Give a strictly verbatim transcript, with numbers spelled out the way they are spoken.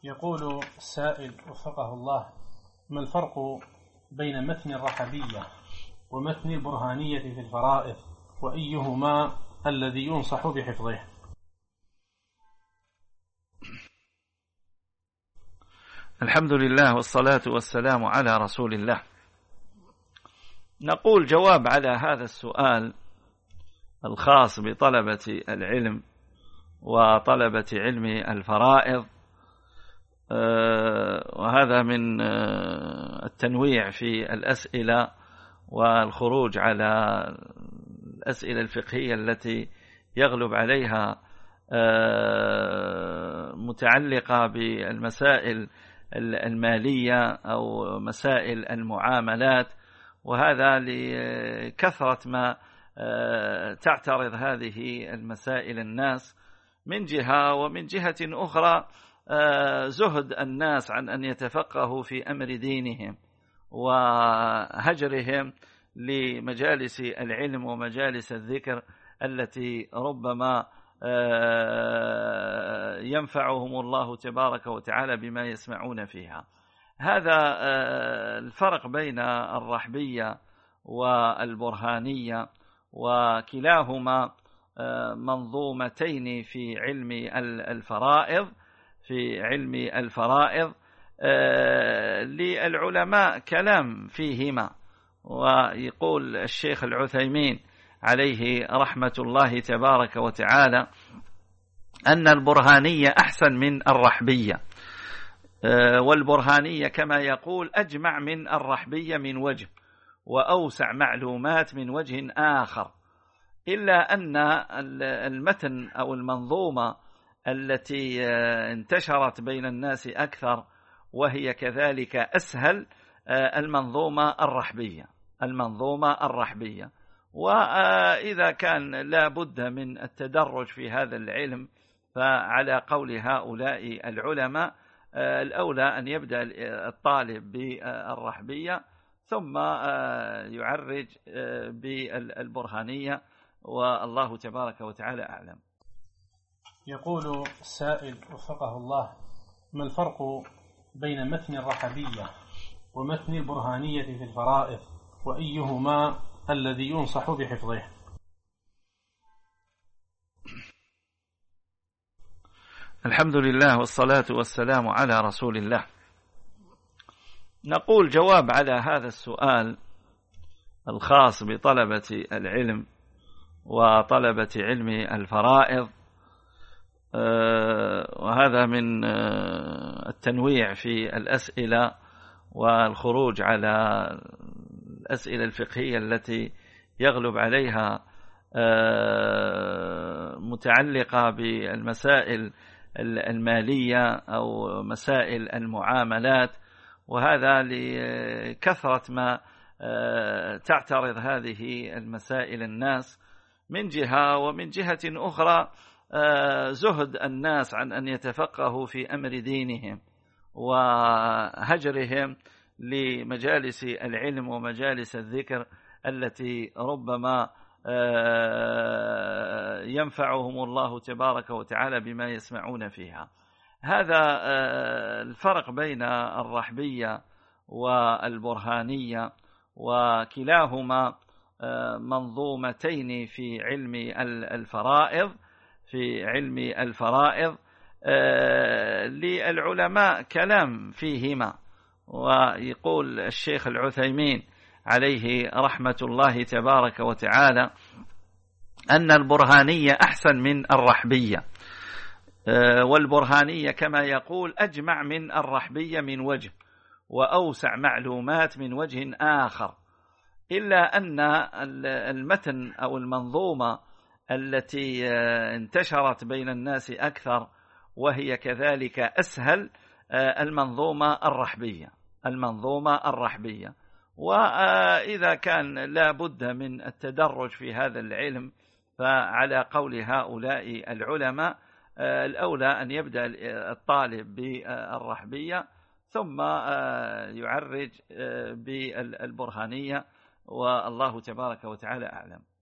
يقول السائل وفقه الله: ما الفرق بين متن الرحبية ومتن البرهانية في الفرائض، وأيهما الذي ينصح بحفظه؟ الحمد لله والصلاة والسلام على رسول الله. نقول جواب على هذا السؤال الخاص بطلبة العلم وطلبة علم الفرائض، وهذا من التنويع في الأسئلة والخروج على الأسئلة الفقهية التي يغلب عليها متعلقة بالمسائل المالية أو مسائل المعاملات، وهذا لكثرة ما تعترض هذه المسائل الناس من جهة، ومن جهة أخرى زهد الناس عن أن يتفقهوا في أمر دينهم وهجرهم لمجالس العلم ومجالس الذكر التي ربما ينفعهم الله تبارك وتعالى بما يسمعون فيها. هذا الفرق بين الرحبية والبرهانية، وكلاهما منظومتين في علم الفرائض في علم الفرائض للعلماء كلام فيهما. ويقول الشيخ العثيمين عليه رحمة الله تبارك وتعالى أن البرهانية أحسن من الرحبية، والبرهانية كما يقول أجمع من الرحبية من وجه وأوسع معلومات من وجه آخر، إلا أن المتن أو المنظومة التي انتشرت بين الناس أكثر وهي كذلك أسهل المنظومة الرحبية المنظومة الرحبية وإذا كان لا بد من التدرج في هذا العلم، فعلى قول هؤلاء العلماء الأولى أن يبدأ الطالب بالرحبية ثم يعرج بالبرهانية، والله تبارك وتعالى أعلم. يقول السائل وفقه الله: ما الفرق بين متن الرحبية ومتن البرهانية في الفرائض، وأيهما الذي ينصح بحفظه؟ الحمد لله والصلاة والسلام على رسول الله. نقول جواب على هذا السؤال الخاص بطلبة العلم وطلبة علم الفرائض، وهذا من التنويع في الأسئلة والخروج على الأسئلة الفقهية التي يغلب عليها متعلقة بالمسائل المالية أو مسائل المعاملات، وهذا لكثرة ما تعترض هذه المسائل الناس من جهة، ومن جهة أخرى زهد الناس عن أن يتفقهوا في أمر دينهم وهجرهم لمجالس العلم ومجالس الذكر التي ربما ينفعهم الله تبارك وتعالى بما يسمعون فيها. هذا الفرق بين الرحبية والبرهانية، وكلاهما منظومتين في علم الفرائض في علم الفرائض للعلماء كلام فيهما. ويقول الشيخ العثيمين عليه رحمة الله تبارك وتعالى أن البرهانية أحسن من الرحبية، والبرهانية كما يقول أجمع من الرحبية من وجه وأوسع معلومات من وجه آخر، إلا أن المتن أو المنظومة التي انتشرت بين الناس أكثر وهي كذلك أسهل المنظومة الرحبية المنظومة الرحبية وإذا كان لا بد من التدرج في هذا العلم، فعلى قول هؤلاء العلماء الأولى أن يبدأ الطالب بالرحبية ثم يعرج بالبرهانية، والله تبارك وتعالى أعلم.